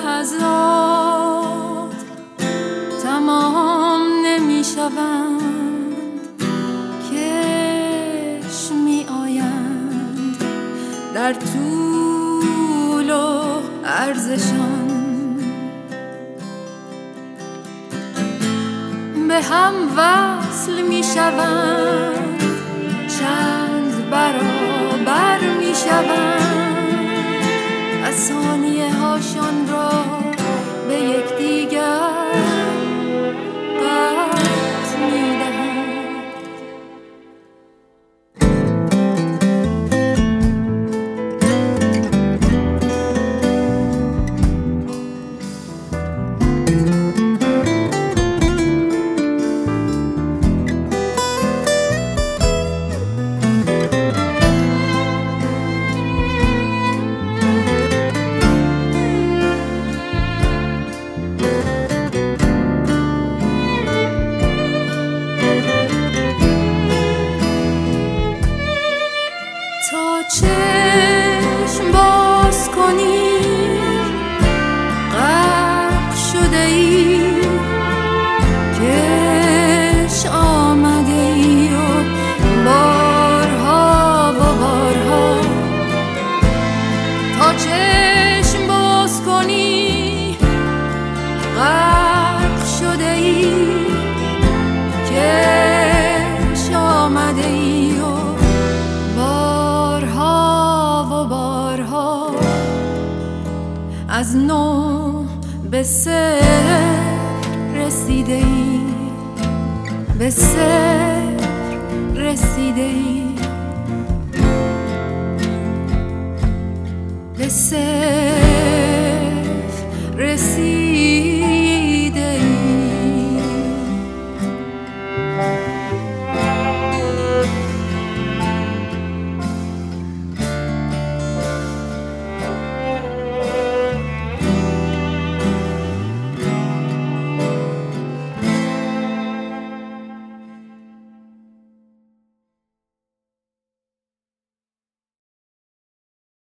لحظات تمام نمی شوند، کش می آیند در طول و عرضشان، به هم وصل می شوند، چند برابر می شوند، از ثانیه هاشان را به یکدیگر قطع می دهند. تا چشم باز کنی غرق شده ای، کش آمده ای و بارها و بارها. تا چشم باز کنی غرق شده ای، کش آمده ای و از نو به صفر رسیده ای، به صفر رسیده ای، به صفر رسیده ای.